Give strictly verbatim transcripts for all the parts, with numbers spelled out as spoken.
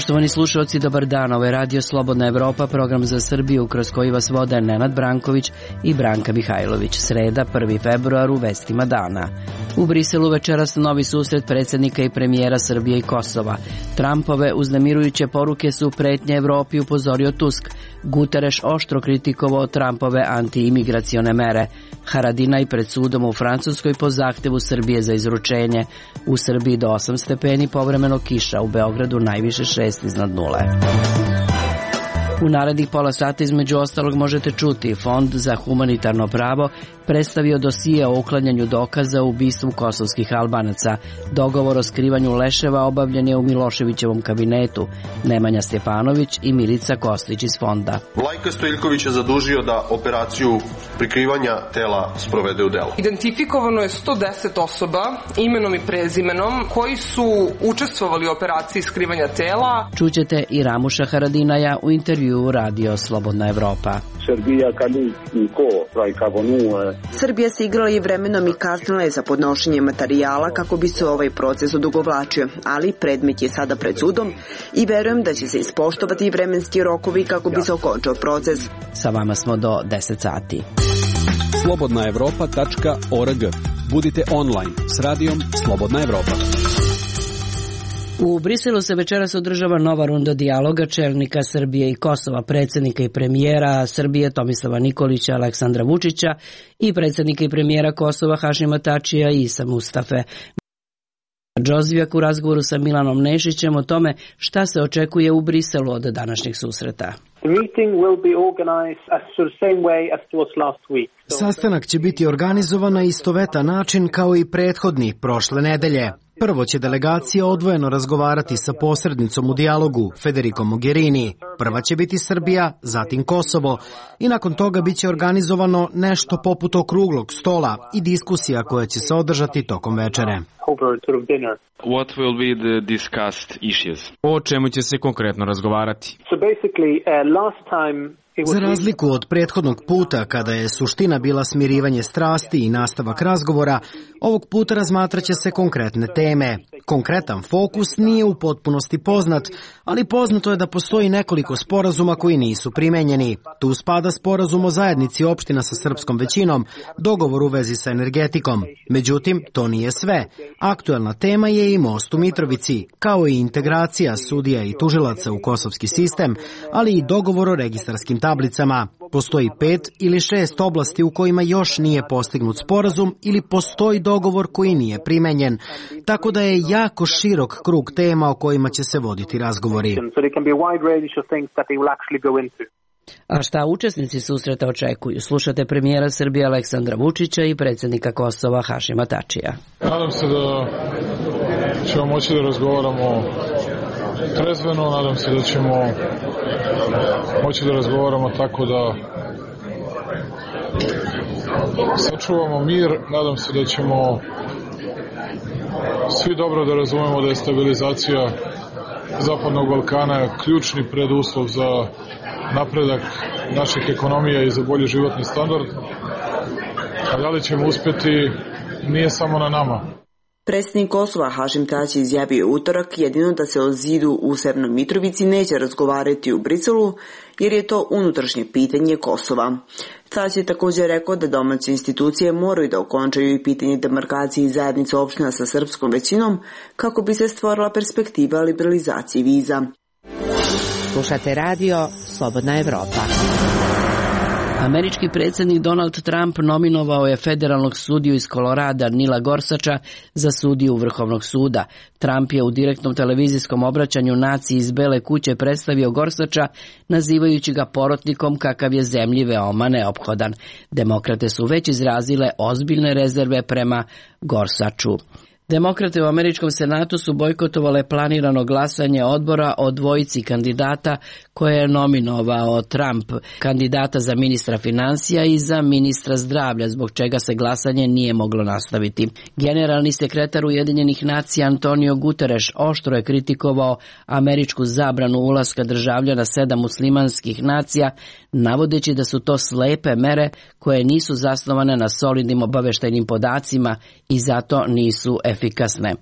Poštovani slušalci, dobar dan. Ovo je Radio Slobodna Evropa, program za Srbiju kroz koji vas vode Nenad Branković i Branka Mihajlović. Sreda, prvi februar, u vestima dana. U Briselu večeras novi susret predsjednika i premijera Srbije i Kosova. Trumpove uznemirujuće poruke su pretnje Evropi, upozorio Tusk. Guterres oštro kritikovao Trumpove anti-imigracione mere. Haradinaj pred sudom u Francuskoj po zahtevu Srbije za izručenje. U Srbiji do osam stepeni, povremeno kiša, u Beogradu najviše šest iznad nule. U narednih pola sata između ostalog možete čuti: Fond za humanitarno pravo predstavio dosije o uklanjanju dokaza u ubistvu kosovskih Albanaca. Dogovor o skrivanju leševa obavljen je u Miloševićevom kabinetu. Nemanja Stjepanović i Milica Kostić iz fonda. Vlajka Stojiljković je zadužio da operaciju prikrivanja tela sprovede u delo. Identifikovano je sto deset osoba imenom i prezimenom koji su učestvovali u operaciji skrivanja tela. Čućete i Ramuša Haradinaja u intervju u Radio Slobodna Evropa. Srbija se igrala i vremenom i kasnila je za podnošenje materijala kako bi se ovaj proces odugovlačio, ali predmet je sada pred sudom i verujem da će se ispoštovati vremenski rokovi kako bi se okončao proces. Sa vama smo do deset sati. slobodna evropa tačka org. Budite online s radijom Slobodna Evropa. U Briselu se večeras održava nova runda dijaloga čelnika Srbije i Kosova, predsjednika i premijera Srbije Tomislava Nikolića, Aleksandra Vučića i predsjednika i premijera Kosova Hašima Tačija i Isa Mustafe. Džozvijak u razgovoru sa Milanom Nešićem o tome šta se očekuje u Briselu od današnjeg susreta. Sastanak će biti organizovan na istovetan način kao i prethodni prošle nedelje. Prvo će delegacija odvojeno razgovarati sa posrednicom u dijalogu, Federico Mogherini. Prva će biti Srbija, zatim Kosovo i nakon toga biće organizovano nešto poput okruglog stola i diskusija koja će se održati tokom večere. What will be the discussed issues? O čemu će se konkretno razgovarati? So basically, uh, last time Za razliku od prethodnog puta, kada je suština bila smirivanje strasti i nastavak razgovora, ovog puta razmatraće se konkretne teme. Konkretan fokus nije u potpunosti poznat, ali poznato je da postoji nekoliko sporazuma koji nisu primenjeni. Tu spada sporazum o zajednici opština sa srpskom većinom, dogovor u vezi sa energetikom. Međutim, to nije sve. Aktuelna tema je i most u Mitrovici, kao i integracija sudija i tužilaca u kosovski sistem, ali i dogovor o registarskim tablicama. Postoji pet ili šest oblasti u kojima još nije postignut sporazum ili postoji dogovor koji nije primenjen. Tako da je jako širok krug tema o kojima će se voditi razgovori. A šta učesnici susreta očekuju? Slušate premijera Srbije Aleksandra Vučića i predsjednika Kosova Hašima Tačija. Nadam se da ćemo moći da razgovaramo trezveno, nadam se da ćemo moći da razgovaramo tako da sačuvamo mir, nadam se da ćemo svi dobro da razumemo da je stabilizacija Zapadnog Balkana ključni preduslov za napredak naših ekonomija i za bolji životni standard. A da li ćemo uspjeti, nije samo na nama. Predsjednik Kosova Hašim Tači izjavio utorak jedino da se o zidu u Severnoj Mitrovici neće razgovarati u Briselu, jer je to unutrašnje pitanje Kosova. Tači je također rekao da domaće institucije moraju da okončaju i pitanje demarkacije zajednice opština sa srpskom većinom kako bi se stvorila perspektiva liberalizacije viza. Slušate radio Slobodna Evropa. Američki predsjednik Donald Trump nominovao je federalnog sudiju iz Kolorada Nila Gorsača za sudiju Vrhovnog suda. Trump je u direktnom televizijskom obraćanju naciji iz Bele kuće predstavio Gorsača, nazivajući ga porotnikom kakav je zemlji veoma neophodan. Demokrate su već izrazile ozbiljne rezerve prema Gorsaču. Demokrate u američkom senatu su bojkotovale planirano glasanje odbora o dvojici kandidata koje je nominovao Trump, kandidata za ministra financija i za ministra zdravlja, zbog čega se glasanje nije moglo nastaviti. Generalni sekretar Ujedinjenih nacija Antonio Guterres oštro je kritikovao američku zabranu ulaska državljana sedam muslimanskih nacija, navodeći da su to slepe mere koje nisu zasnovane na solidnim obaveštajnim podacima i zato nisu efikasne.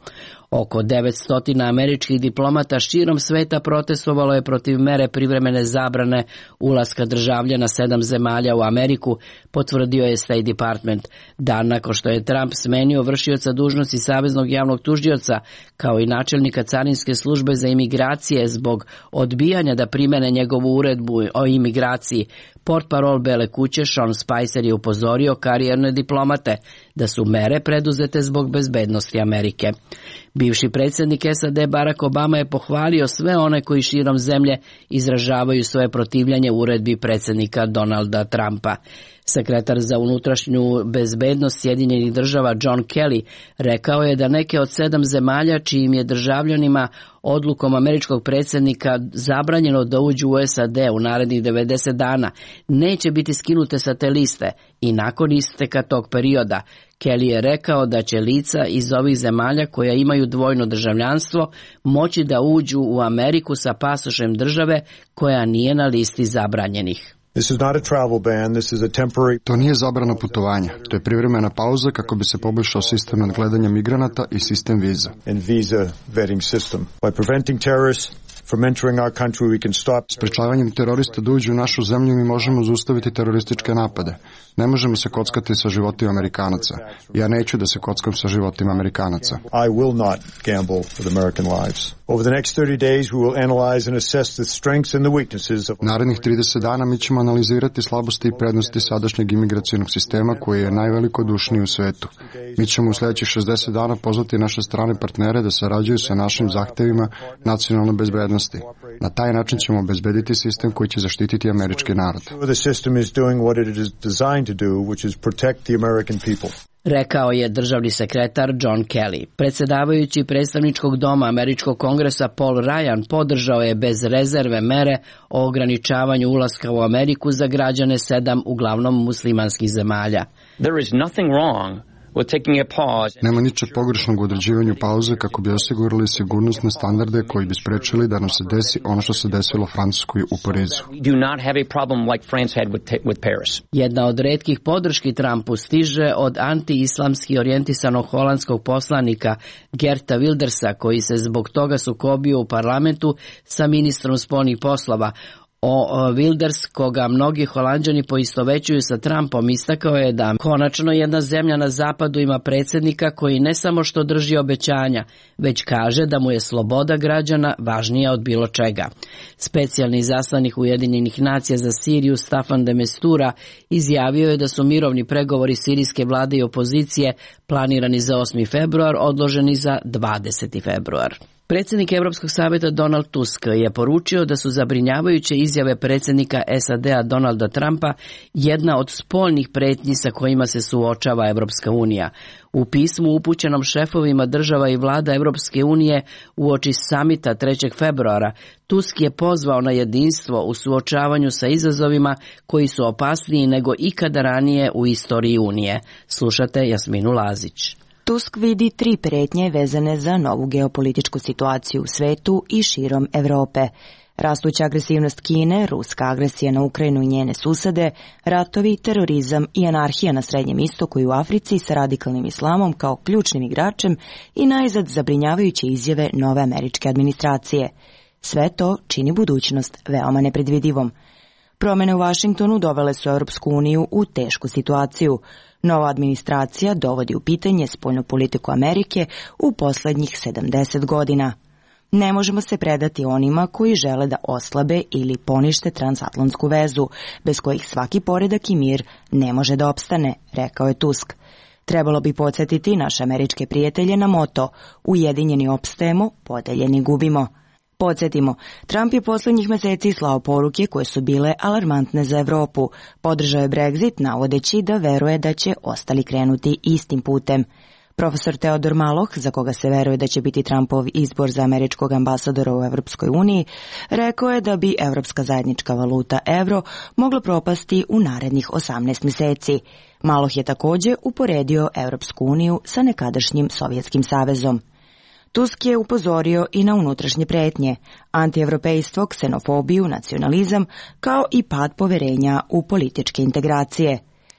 Oko devetsto američkih diplomata širom sveta protestovalo je protiv mere privremene zabrane ulaska državljana sedam zemalja u Ameriku, potvrdio je State Department. Dan nakon što je Trump smenio vršioca dužnosti saveznog javnog tužioca kao i načelnika carinske službe za imigracije zbog odbijanja da primene njegovu uredbu o imigraciji, portparol Bele kuće Sean Spicer je upozorio karijerne diplomate da su mere preduzete zbog bezbednosti Amerike. Bivši predsjednik S A D Barack Obama je pohvalio sve one koji širom zemlje izražavaju svoje protivljenje uredbi predsjednika Donalda Trumpa. Sekretar za unutrašnju bezbednost Sjedinjenih država John Kelly rekao je da neke od sedam zemalja čijim je državljanima odlukom američkog predsjednika zabranjeno da uđu u S A D u narednih devedeset dana neće biti skinute sa te liste i nakon isteka tog perioda. Kelly je rekao da će lica iz ovih zemalja koja imaju dvojno državljanstvo moći da uđu u Ameriku sa pasošem države koja nije na listi zabranjenih. This is not a travel ban, this is a temporary... To nije zabrana putovanja, to je privremena pauza kako bi se poboljšao sistem nadgledanja migranata i sistem viza. And visa vetting system. By preventing terrorists from entering our country, we can stop... Sprečavanjem terorista da uđu u našu zemlju mi možemo zaustaviti terorističke napade. Ne možemo se kockati sa životima Amerikanaca. Ja neću da se kockam sa životima Amerikanaca. I will not gamble with American lives. Over the next thirty days we will analyze and assess the strengths and the weaknesses of... Narednih trideset dana mi ćemo analizirati slabosti i prednosti sadašnjeg imigracionog sistema koji je najvelikodušniji u svetu. Mi ćemo u sljedećih šezdeset dana pozvati naše strane partnere da sarađuju sa našim zahtevima nacionalne bezbednosti. Na taj način ćemo obezbediti sistem koji će zaštititi američki narod. The system is doing what it is designed to do, which is protect the American people. Rekao je državni sekretar John Kelly. Predsjedavajući predstavničkog doma Američkog kongresa Paul Ryan podržao je bez rezerve mere o ograničavanju ulaska u Ameriku za građane sedam uglavnom muslimanskih zemalja. There is nothing wrong with taking a pause. Nema ničeg pogrešnog u određivanju pauze kako bi osigurali sigurnosne standarde koji bi sprečili da nam se desi ono što se desilo Francuskoj u Parizu. We do not have a problem like France had with, with Paris. Jedna od retkih podrški Trumpu stiže od anti-islamski orijentisanog holandskog poslanika Geerta Wildersa, koji se zbog toga sukobio u parlamentu sa ministrom spoljnih poslova. O Wilders, koga mnogi Holanđani poistovećuju sa Trumpom, istakao je da konačno jedna zemlja na zapadu ima predsjednika koji ne samo što drži obećanja, već kaže da mu je sloboda građana važnija od bilo čega. Specijalni izaslanik Ujedinjenih nacija za Siriju Staffan de Mistura izjavio je da su mirovni pregovori sirijske vlade i opozicije planirani za osmi februar odloženi za dvadeseti februar. Predsjednik Europskog savjeta Donald Tusk je poručio da su zabrinjavajuće izjave predsjednika S A D-a Donalda Trumpa jedna od spoljnih prijetnji sa kojima se suočava Europska unija. U pismu upućenom šefovima država i vlada Europske unije uoči samita trećeg februara, Tusk je pozvao na jedinstvo u suočavanju sa izazovima koji su opasniji nego ikada ranije u istoriji Unije. Slušate Jasminu Lazić. Tusk vidi tri prijetnje vezane za novu geopolitičku situaciju u svetu i širom Europe. Rastuća agresivnost Kine, ruska agresija na Ukrajinu i njene susede, ratovi, terorizam i anarhija na Srednjem istoku i u Africi sa radikalnim islamom kao ključnim igračem i najzad zabrinjavajuće izjave nove američke administracije. Sve to čini budućnost veoma nepredvidivom. Promjene u Vašingtonu dovele su Europsku uniju u tešku situaciju. Nova administracija dovodi u pitanje spoljnu politiku Amerike u posljednjih sedamdeset godina. Ne možemo se predati onima koji žele da oslabe ili ponište transatlantsku vezu, bez kojih svaki poredak i mir ne može da opstane, rekao je Tusk. Trebalo bi podsjetiti naše američke prijatelje na moto Ujedinjeni opstajemo, podeljeni gubimo. Podsjetimo, Trump je posljednjih mjeseci slao poruke koje su bile alarmantne za Europu. Podržao je Brexit navodeći da veruje da će ostali krenuti istim putem. Profesor Teodor Maloh, za koga se veruje da će biti Trumpov izbor za američkog ambasadora u Europskoj uniji, rekao je da bi europska zajednička valuta euro mogla propasti u narednih osamnaest mjeseci. Maloh je također uporedio Europsku uniju sa nekadašnjim Sovjetskim savezom. Tusk je upozorio i na unutrašnje prijetnje, antievropejstvo, ksenofobiju, nacionalizam, kao i pad poverenja u političke integracije.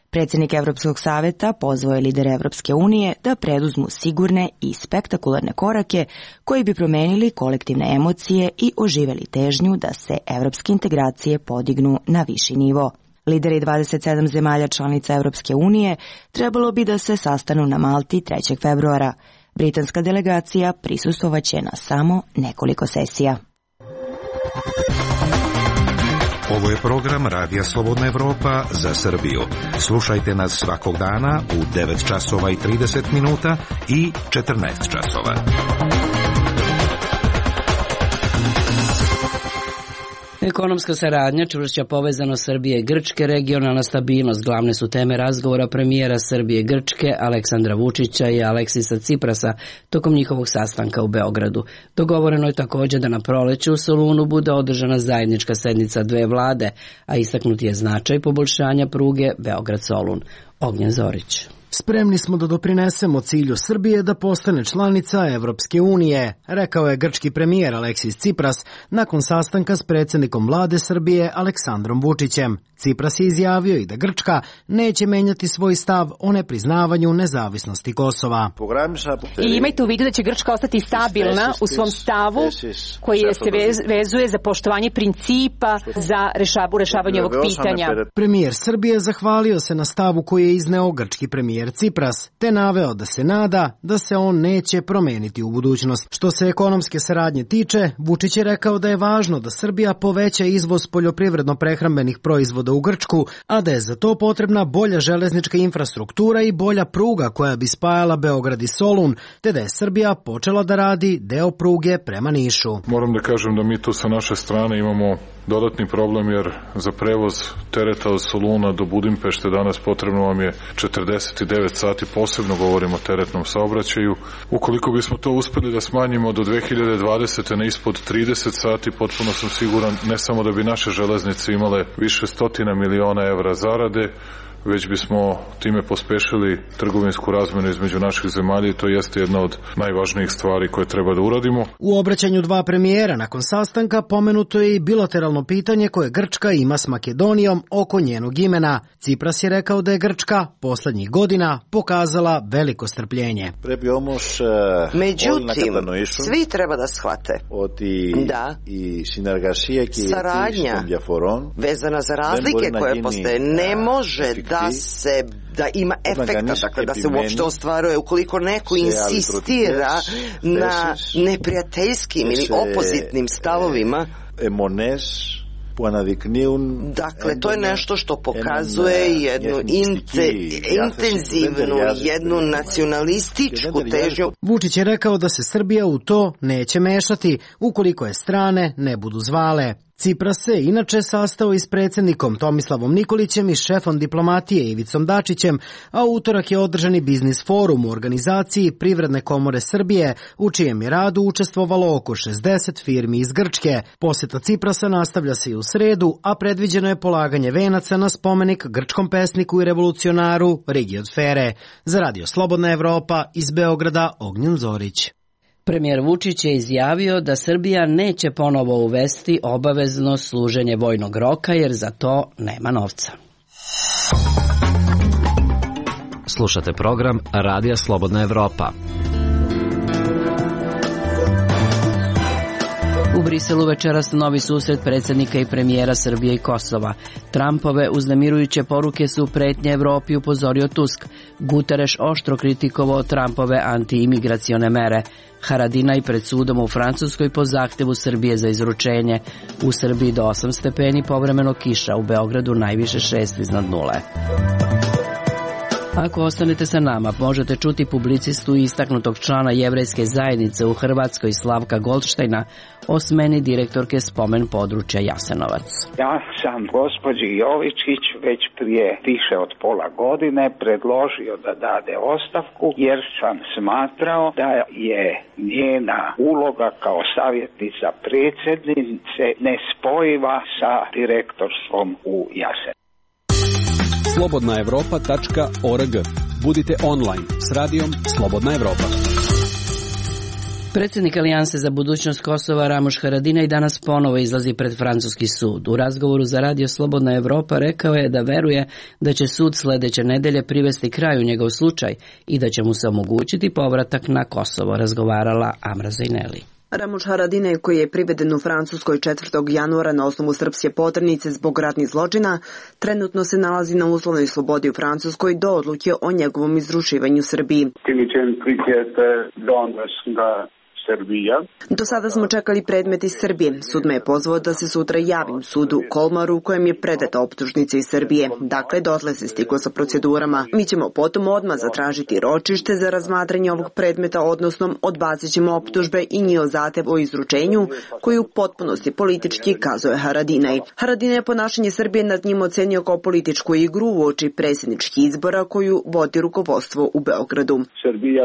Predsjednik Evropskog saveta pozvao je lidere Evropske unije da preduzmu sigurne i spektakularne korake koji bi promenili kolektivne emocije i oživeli težnju da se evropske integracije podignu na viši nivo. Lideri dvadeset sedam zemalja članica Evropske unije trebalo bi da se sastanu na Malti trećeg februara. Britanska delegacija prisustvovaće na samo nekoliko sesija. Ovo je program Radija Slobodna Evropa za Srbiju. Slušajte nas svakog dana u devet časova i trideset minuta i četrnaest časova. Ekonomska saradnja, čvršća povezanost Srbije i Grčke, regionalna stabilnost glavne su teme razgovora premijera Srbije i Grčke Aleksandra Vučića i Aleksisa Ciprasa tokom njihovog sastanka u Beogradu. Dogovoreno je također da na proleću u Solunu bude održana zajednička sednica dve vlade, a istaknuti je značaj poboljšanja pruge Beograd-Solun. Ognjen Zorić. Spremni smo da doprinesemo cilju Srbije da postane članica Evropske unije, rekao je grčki premijer Aleksis Cipras nakon sastanka s predsjednikom vlade Srbije Aleksandrom Vučićem. Cipras je izjavio i da Grčka neće menjati svoj stav o nepriznavanju nezavisnosti Kosova. I imajte u vidu da će Grčka ostati stabilna u svom stavu koji se vezuje za poštovanje principa za rešavanje ovog pitanja. Premijer Srbije zahvalio se na stavu koji je izneo grčki premijer Cipras, te naveo da se nada da se on neće promeniti u budućnost. Što se ekonomske saradnje tiče, Vučić je rekao da je važno da Srbija poveća izvoz poljoprivredno-prehrambenih proizvoda u Grčku, a da je za to potrebna bolja železnička infrastruktura i bolja pruga koja bi spajala Beograd i Solun, te da je Srbija počela da radi deo pruge prema Nišu. Moram da kažem da mi tu sa naše strane imamo dodatni problem jer za prevoz tereta od Soluna do Budimpešte danas potrebno vam je četrdeset devet sati, posebno govorimo o teretnom saobraćaju. Ukoliko bismo to uspeli da smanjimo do dve hiljade dvadesete na ispod trideset sati, potpuno sam siguran ne samo da bi naše železnice imale više stotina miliona evra zarade, već bismo time pospešili trgovinsku razmenu između naših zemalja i to jeste jedna od najvažnijih stvari koje treba da uradimo. U obraćanju dva premijera nakon sastanka pomenuto je i bilateralno pitanje koje Grčka ima s Makedonijom oko njenog imena. Cipras je rekao da je Grčka poslednjih godina pokazala veliko strpljenje. Međutim, svi treba da shvate da saradnja vezana za razlike koje postoje ne može da se da ima efekta, dakle da se uopšte ostvaruje ukoliko neko insistira na neprijateljskim ili opozitnim stavovima. Dakle, to je nešto što pokazuje jednu inte, intenzivnu, jednu nacionalističku težnju. Vučić je rekao da se Srbija u to neće mešati ukoliko je strane ne budu zvale. Cipras se inače sastao i s predsjednikom Tomislavom Nikolićem i šefom diplomatije Ivicom Dačićem, a u utorak je održani biznis forum u organizaciji Privredne komore Srbije, u čijem je radu učestvovalo oko šezdeset firmi iz Grčke. Posjeta Ciprasa nastavlja se i u sredu, a predviđeno je polaganje venaca na spomenik grčkom pesniku i revolucionaru Rigi od Fere. Za Radio Slobodna Evropa iz Beograda, Ognjen Zorić. Premijer Vučić je izjavio da Srbija neće ponovo uvesti obavezno služenje vojnog roka jer za to nema novca. Slušate program Radija Slobodna Evropa. U Briselu večeras novi susret predsjednika i premijera Srbije i Kosova. Trumpove uznemirujuće poruke su pretnje Evropi, upozorio Tusk. Guterres oštro kritikovao Trumpove antiimigracione mere. Haradinaj pred sudom u Francuskoj po zahtevu Srbije za izručenje. U Srbiji do osam stepeni, povremeno kiša, u Beogradu najviše šest iznad nule. Ako ostanete sa nama, možete čuti publicistu i istaknutog člana jevrejske zajednice u Hrvatskoj Slavka Goldštajna o smeni direktorke spomen područja Jasenovac. Ja sam gospođi Jovičić već prije više od pola godine predložio da dade ostavku jer sam smatrao da je njena uloga kao savjetnica predsjednice nespojiva sa direktorstvom u Jasenovcu. slobodna evropa tačka org. Budite online s radijom Slobodna Evropa. Predsjednik Alijanse za budućnost Kosova Ramuš Haradinaj danas ponovo izlazi pred francuski sud. U razgovoru za Radio Slobodna Evropa rekao je da veruje da će sud sljedeće nedelje privesti kraju njegov slučaj i da će mu se omogućiti povratak na Kosovo, razgovarala Amra Zejneli. Ramuš Haradinaj, koji je priveden u Francuskoj četvrtog januara na osnovu srpske poternice zbog ratnih zločina, trenutno se nalazi na uslovnoj slobodi u Francuskoj do odluke o njegovom izručivanju Srbiji. Do sada smo čekali predmet iz Srbije. Sud me je pozvao da se sutra javim sudu u Kolmaru u kojem je predata optužnica iz Srbije. Dakle, dotle se stiglo sa procedurama. Mi ćemo potom odmah zatražiti ročište za razmatranje ovog predmeta, odnosno odbacit ćemo optužbe i njihov zahtev o izručenju, koji u potpunosti politički, kazuje Haradinaj. Haradinaj je ponašanje Srbije nad njim ocenio kao političku igru uoči predsjedničkih izbora koju vodi rukovodstvo u Beogradu. Srbija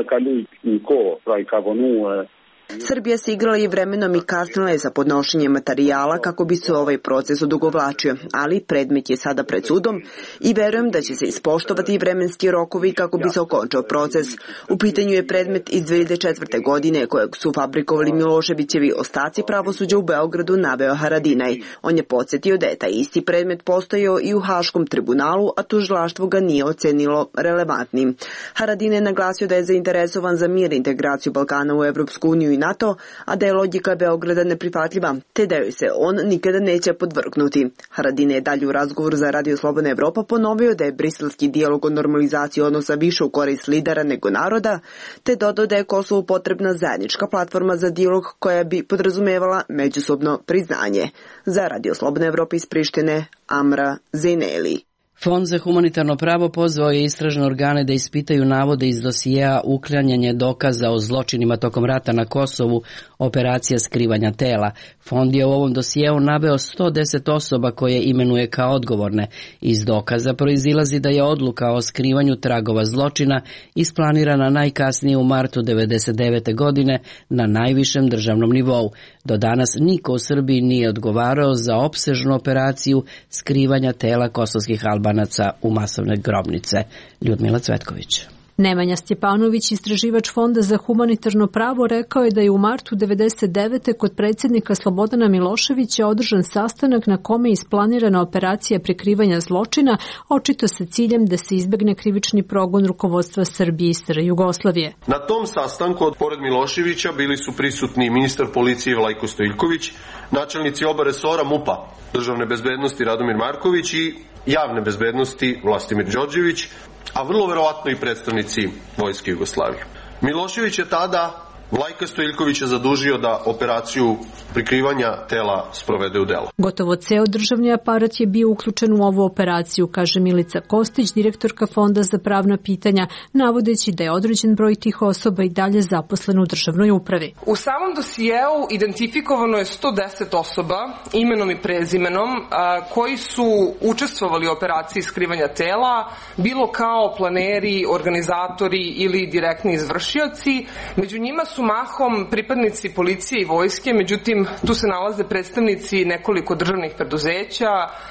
Srbija se igrala i vremenom i kasnila je sa podnošenjem materijala kako bi se ovaj proces odugovlačio, ali predmet je sada pred sudom i verujem da će se ispoštovati i vremenski rokovi kako bi se okončao proces. U pitanju je predmet iz dve hiljade četvrte. godine kojeg su fabrikovali Miloševićevi ostaci pravosuđa u Beogradu, naveo Haradinaj. On je podsjetio da je taj isti predmet postojao i u Haškom tribunalu, a tužilaštvo ga nije ocenilo relevantnim. Haradinaj je naglasio da je zainteresovan za mir i integraciju Balkana u Evropsku uniju i NATO, a da je logika Beograda neprihvatljiva, te da joj se on nikada neće podvrgnuti. Haradinaj je dalje u razgovoru za Radio Slobodna Evropa ponovio da je briselski dijalog o normalizaciji odnosa više u korist lidera nego naroda, te dodao da je Kosovu potrebna zajednička platforma za dijalog koja bi podrazumevala međusobno priznanje. Za Radio Slobodna Evropa iz Prištine, Amra Zejneli. Fond za humanitarno pravo pozvao je istražne organe da ispitaju navode iz dosijeja uklanjanje dokaza o zločinima tokom rata na Kosovu, operacija skrivanja tela. Fond je u ovom dosijeu naveo sto deset osoba koje imenuje kao odgovorne. Iz dokaza proizilazi da je odluka o skrivanju tragova zločina isplanirana najkasnije u martu devedeset devete. godine na najvišem državnom nivou. Do danas niko u Srbiji nije odgovarao za opsežnu operaciju skrivanja tela kosovskih Albanaca u masovne grobnice. Ljudmila Cvetković. Nemanja Stjepanović, istraživač Fonda za humanitarno pravo, rekao je da je u martu devedeset devete. kod predsjednika Slobodana Miloševića održan sastanak na kome je isplanirana operacija prikrivanja zločina, očito sa ciljem da se izbegne krivični progon rukovodstva Srbije i S R Jugoslavije. Na tom sastanku, pored Miloševića, bili su prisutni ministar policije Vlajko Stojiljković, načelnici oba resora MUP-a, državne bezbednosti Radomir Marković i javne bezbednosti Vlastimir Đorđević, a vrlo verovatno i predstavnici Vojske Jugoslavije. Milošević je tada Vlajka Stojiljkovića zadužio da operaciju prikrivanja tela sprovede u delo. Gotovo ceo državni aparat je bio uključen u ovu operaciju, kaže Milica Kostić, direktorka Fonda za pravna pitanja, navodeći da je određen broj tih osoba i dalje zaposlen u državnoj upravi. U samom dosijeu identifikovano je sto deset osoba, imenom i prezimenom, koji su učestvovali u operaciji skrivanja tela, bilo kao planeri, organizatori ili direktni izvršioci. Među njima su mahom pripadnici policije i vojske, međutim tu se nalaze predstavnici nekoliko državnih preduzeća,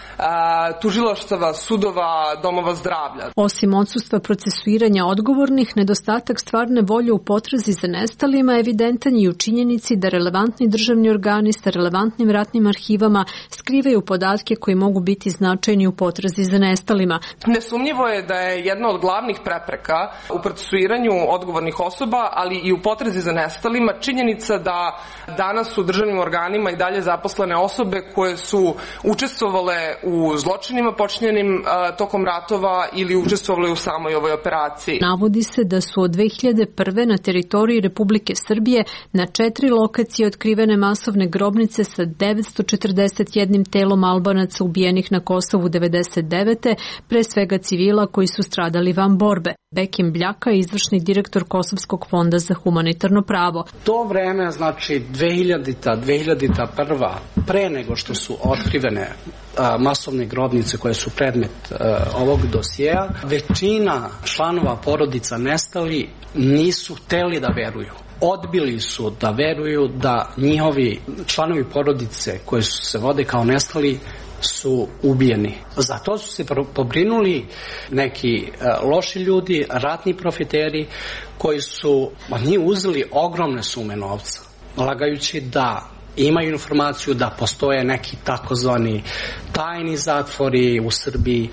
tužilaštava, sudova, domova zdravlja. Osim odsustva procesuiranja odgovornih, nedostatak stvarne volje u potrazi za nestalima evidentan je u činjenici da relevantni državni organi sa relevantnim ratnim arhivama skrivaju podatke koji mogu biti značajni u potrazi za nestalima. Nesumnjivo je da je jedna od glavnih prepreka u procesuiranju odgovornih osoba, ali i u potrazi za nestalima činjenica da danas u državnim organima i dalje zaposlene osobe koje su učestvovale u zločinima počinjenim a, tokom ratova ili učestvovali u samoj ovoj operaciji. Navodi se da su od dve hiljade prve. na teritoriji Republike Srbije na četiri lokacije otkrivene masovne grobnice sa devetsto četrdeset jednim telom Albanaca ubijenih na Kosovu devedeset devete. pre svega civila koji su stradali van borbe. Bekim Bljaka je izvršni direktor Kosovskog fonda za humanitarno pravo. To vreme, znači dve hiljadita. dve hiljade prva. pre nego što su otkrivene a, masovne grobnice koje su predmet a, ovog dosjea, većina članova porodica nestali nisu hteli da veruju. Odbili su da veruju da njihovi članovi porodice koji su se vode kao nestali su ubijeni. Za to su se pobrinuli neki loši ljudi, ratni profiteri koji su od njih uzeli ogromne sume novca, lagajući da imaju informaciju da postoje neki takozvani tajni zatvori u Srbiji,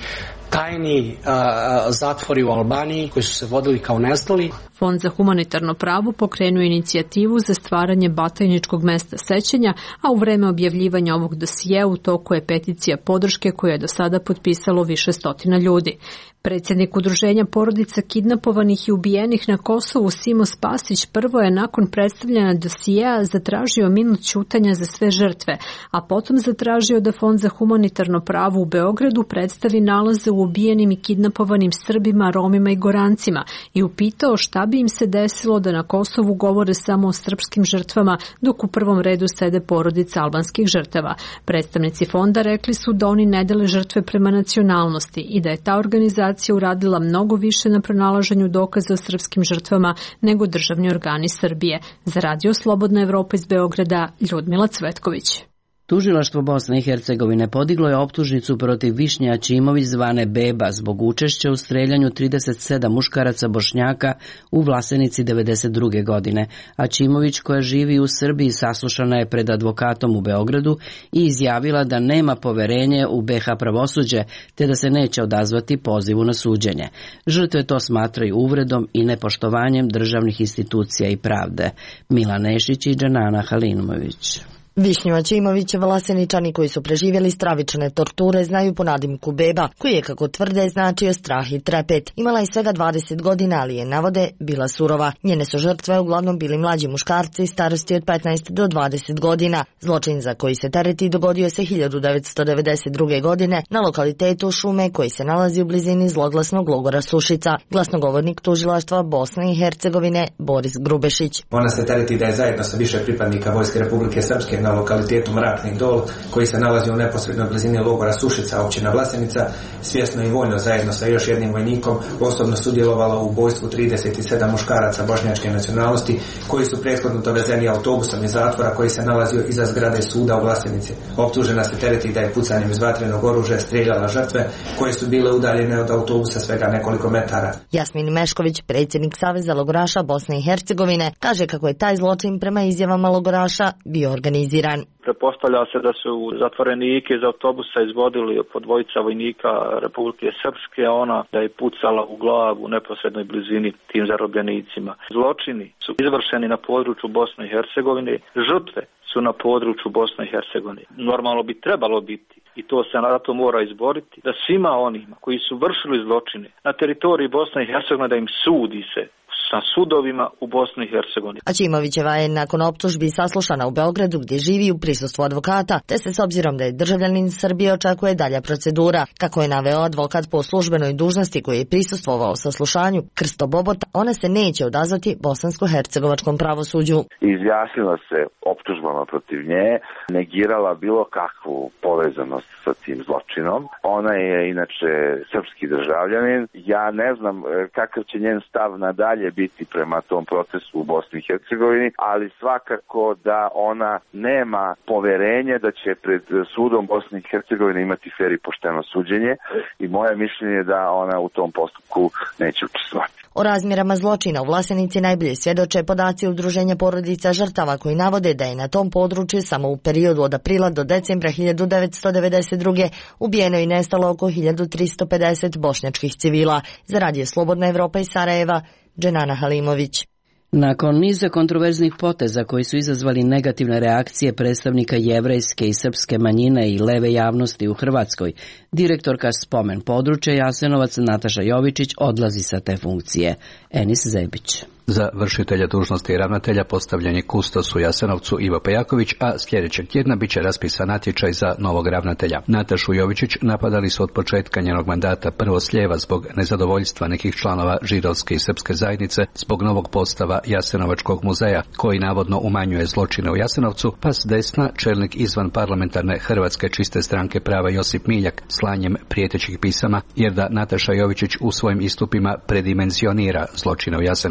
tajni uh, zatvori u Albaniji koji su se vodili kao nestali. Fond za humanitarno pravo pokrenuo inicijativu za stvaranje Batajničkog mesta sećanja, a u vreme objavljivanja ovog dosije u toku je peticija podrške koju je do sada potpisalo više stotina ljudi. Predsjednik Udruženja porodica kidnapovanih i ubijenih na Kosovu Simo Spasić prvo je nakon predstavljanja dosijeja zatražio minut ćutanja za sve žrtve, a potom zatražio da Fond za humanitarno pravo u Beogradu predstavi nalaze u ubijenim i kidnapovanim Srbima, Romima i Gorancima i upitao šta bi im se desilo da na Kosovu govore samo o srpskim žrtvama, dok u prvom redu sede porodice albanskih žrtava. Predstavnici fonda rekli su da oni ne dele žrtve prema nacionalnosti i da je ta organizacija uradila mnogo više na pronalaženju dokaza o srpskim žrtvama nego državni organi Srbije. Za Radio Slobodna Evropa iz Beograda, Ljudmila Cvetković. Tužilaštvo Bosne i Hercegovine podiglo je optužnicu protiv Višnje Aćimović zvane Beba zbog učešća u streljanju trideset sedam muškaraca Bošnjaka u Vlasenici devedeset druge godine. Aćimović, koja živi u Srbiji, saslušana je pred advokatom u Beogradu i izjavila da nema poverenje u be ha pravosuđe te da se neće odazvati pozivu na suđenje. Žrtve to smatraju uvredom i nepoštovanjem državnih institucija i pravde. Milan Nešić i Džanana Halimović. Višnju Aćimović, Vlaseničani koji su preživjeli stravične torture znaju po nadimku Beba, koji je, kako tvrde, značio strah i trepet. Imala je svega dvadeset godina, ali je, navode, bila surova. Njene su žrtve uglavnom bili mlađi muškarci starosti od petnaest do dvadeset godina. Zločin za koji se tereti dogodio se hiljadu devetsto devedeset druge godine na lokalitetu Šume koji se nalazi u blizini zloglasnog logora Sušica. Glasnogovornik tužilaštva Bosne i Hercegovine Boris Grubešić. Ona se tereti da je zajedno sa više pripadnika Vojske Republike Srpske na lokalitetu Mrakni Dol, koji se nalazi u neposrednoj blizini logora Sušica, općina Vlasenica, svjesno i voljno zajedno sa još jednim vojnikom osobno sudjelovala u ubojstvu trideset sedam muškaraca bošnjačke nacionalnosti, koji su prethodno dovezeni autobusom iz zatvora koji se nalazio iza zgrade suda u Vlasenici. Optužena se tereti da je pucanjem iz vatrenog oružja streljala žrtve koje su bile udaljene od autobusa svega nekoliko metara. Jasmin Mešković, predsjednik Saveza logoraša Bosne i Hercegovine, kaže kako je taj zločin prema izjavama logoraša bio organiziran. Pretpostavlja se da su zatvorenike iz autobusa izvodili po dvojica vojnika Republike Srpske, ona da je pucala u glavu u neposrednoj blizini tim zarobljenicima. Zločini su izvršeni na području Bosne i Hercegovine, žrtve su na području Bosne i Hercegovine. Normalno bi trebalo biti, i to se na to mora izboriti, da svima onima koji su vršili zločine na teritoriji Bosne i Hercegovine da im sudi se sa sudovima u Bosni i Hercegovini. Aćimovićeva je nakon optužbi saslušana u Beogradu gdje živi u prisustvu advokata, te se s obzirom da je državljanin Srbije očekuje dalja procedura. Kako je naveo advokat po službenoj dužnosti koji je prisustvovao saslušanju, Krsto Bobota, ona se neće odazvati bosansko-hercegovačkom pravosuđu. Izjasnila se optužbama protiv nje, negirala bilo kakvu povezanost sa tim zločinom. Ona je inače srpski državljanin. Ja ne znam kakav će njen stav nadalje biti prema tom procesu u Bosni i Hercegovini, ali svakako da ona nema poverenje da će pred sudom Bosne i Hercegovine imati fer i pošteno suđenje i moje mišljenje je da ona u tom postupku neće učestvovati. O razmjerama zločina u Vlasenici najbolje svjedoče podaci Udruženja porodica žrtava koji navode da je na tom području samo u periodu od aprila do decembra hiljadu devetsto devedeset druge ubijeno i nestalo oko hiljadu tristo pedeset bošnjačkih civila. Za Radio Slobodna Evropa iz Sarajeva, Dženana Halimović. Nakon niza kontroverznih poteza koji su izazvali negativne reakcije predstavnika jevrejske i srpske manjine i leve javnosti u Hrvatskoj, direktorka Spomen područja Jasenovac Nataša Jovičić odlazi sa te funkcije. Enis Zebić. Za vršitelja dužnosti ravnatelja postavljen je kustos u Jasenovcu Ivo Pejaković, a sljedećeg tjedna bit će raspisan natječaj za novog ravnatelja. Natašu Jovičić napadali su od početka njenog mandata prvo s lijeva zbog nezadovoljstva nekih članova židovske i srpske zajednice zbog novog postava Jasenovačkog muzeja, koji navodno umanjuje zločine u Jasenovcu, pa s desna čelnik izvan parlamentarne Hrvatske čiste stranke prava Josip Miljak slanjem prijetećih pisama, jer da Nataša Jovičić u svojim istupima predimenzionira zločine u Jasenovcu.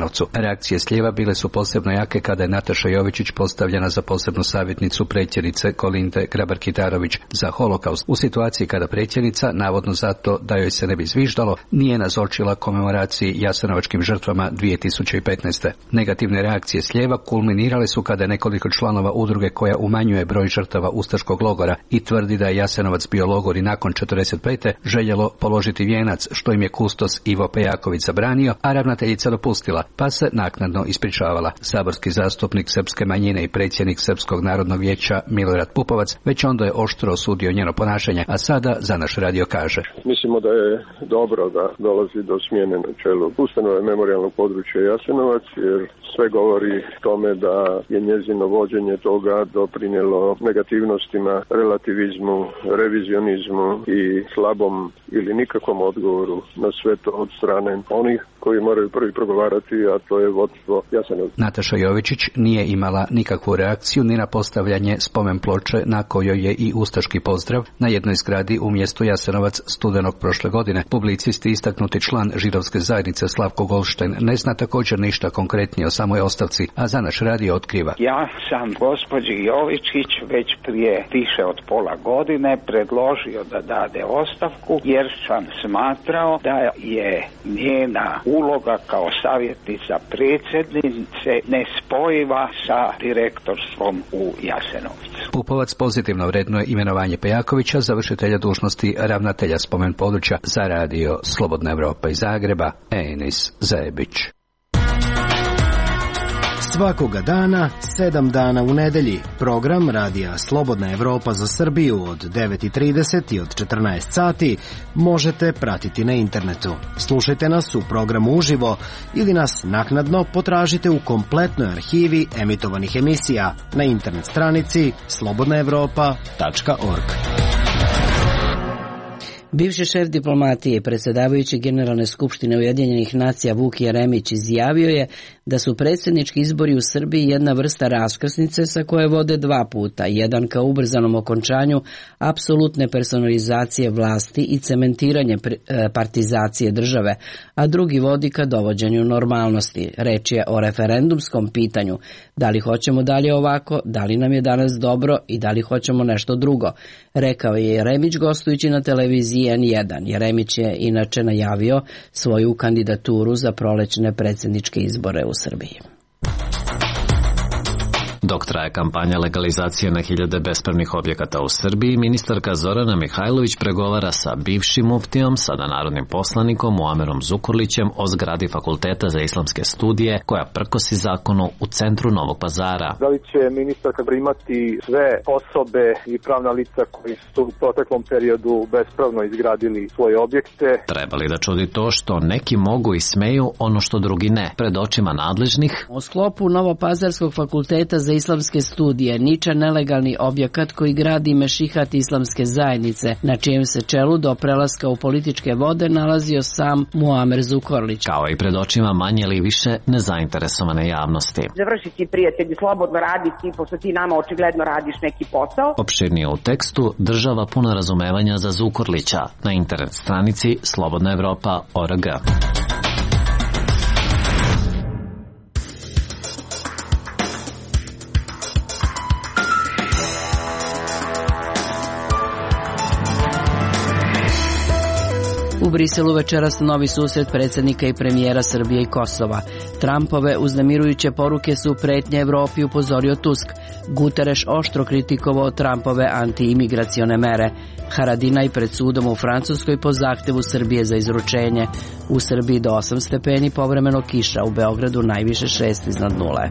reakcije s lijeva bile su posebno jake kada je Nataša Jovičić postavljena za posebnu savjetnicu predsjednice Kolinde Grabar-Kitarović za holokaust u situaciji kada predsjednica, navodno zato da joj se ne bi zviždalo, nije nazočila komemoraciji jasenovačkim žrtvama dvije tisuće petnaeste. Negativne reakcije s lijeva kulminirale su kada je nekoliko članova udruge koja umanjuje broj žrtava ustaškog logora i tvrdi da je Jasenovac bio logor i nakon četrdeset pete željelo položiti vijenac, što im je kustos Ivo Pejaković zabranio, a ravnateljica dopustila, pa se naknadno ispričavala. Saborski zastupnik srpske manjine i predsjednik Srpskog narodnog vijeća Milorad Pupovac već onda je oštro osudio njeno ponašanje, a sada za naš radio kaže: Mislimo da je dobro da dolazi do smjene na čelu ustanove memorijalnog područja Jasenovac, jer sve govori tome da je njezino vođenje toga doprinijelo negativnostima, relativizmu, revizionizmu i slabom ili nikakvom odgovoru na sve to od strane onih koji moraju prvi progovarati, a to je vodstvo Jasenovca. Nataša Jovičić nije imala nikakvu reakciju ni na postavljanje spomen ploče na kojoj je i ustaški pozdrav na jednoj zgradi u mjestu Jasenovac studenog prošle godine. Publicist i istaknuti član židovske zajednice Slavko Golštajn ne zna također ništa konkretnije o samoj ostavci, a za naš radio otkriva: Ja sam gospođi Jovičić već prije više od pola godine predložio da dade ostavku, jer sam smatrao da je njena uloga kao savjetnica predsjednice nespojiva sa direktorstvom u Jasenovcu. Pupovac pozitivno vrednuje imenovanje Pejakovića za vršitelja dužnosti ravnatelja spomen područja. Za radio Slobodna Evropa iz Zagreba, Enis Zajebić. Svakoga dana, sedam dana u nedelji, program radija Slobodna Evropa za Srbiju od devet i trideset i od četrnaest sati možete pratiti na internetu. Slušajte nas u programu uživo ili nas naknadno potražite u kompletnoj arhivi emitovanih emisija na internet stranici slobodna evropa tačka org. Bivši šef diplomatije i predsjedavajući Generalne skupštine Ujedinjenih nacija Vuk Jeremić izjavio je da su predsjednički izbori u Srbiji jedna vrsta raskrsnice sa koje vode dva puta, jedan ka ubrzanom okončanju apsolutne personalizacije vlasti i cementiranje partizacije države, a drugi vodi ka dovođenju normalnosti. Reč je o referendumskom pitanju, da li hoćemo dalje ovako, da li nam je danas dobro i da li hoćemo nešto drugo, rekao je Jeremić gostujući na televiziji en jedan. Jeremić je inače najavio svoju kandidaturu za prolećne predsjedničke izbore u Srbiji. Dok traje kampanja legalizacije na hiljade bespravnih objekata u Srbiji, ministarka Zorana Mihajlović pregovara sa bivšim muftijom, sada narodnim poslanikom Muamerom Zukorlićem o zgradi Fakulteta za islamske studije koja prkosi zakonu u centru Novog Pazara. Da li će ministarka primati sve osobe i pravna lica koji su u proteklom periodu bespravno izgradili svoje objekte? Treba li da čudi to što neki mogu i smeju ono što drugi ne? Pred očima nadležnih u sklopu Novopazarskog fakulteta za islamske studije niča nelegalni objekat koji gradi Mešihat islamske zajednice, na čijem se čelu do prelaska u političke vode nalazio sam Muamer Zukorlić. Kao i pred očima manje ili više nezainteresovane javnosti. Završi ti, prijatelji, slobodno raditi, pošto ti nama očigledno radiš neki posao. Opširnije u tekstu: država puna razumevanja za Zukorlića na internet stranici slobodna evropa tačka org. U Briselu večeras novi susret predsjednika i premijera Srbije i Kosova. Trumpove uznemirujuće poruke su pretnje Evropi, upozorio Tusk. Guterres oštro kritikovao Trumpove antiimigracione mere. Haradinaj pred sudom u Francuskoj po zahtevu Srbije za izručenje. U Srbiji do osam stepeni, povremeno kiša, u Beogradu najviše šest iznad nule.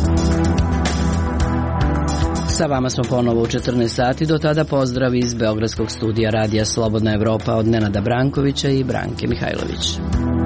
Sa vama smo ponovo u četrnaest sati, do tada pozdrav iz Beogradskog studija radija Slobodna Evropa od Nenada Brankovića i Branke Mihajlović.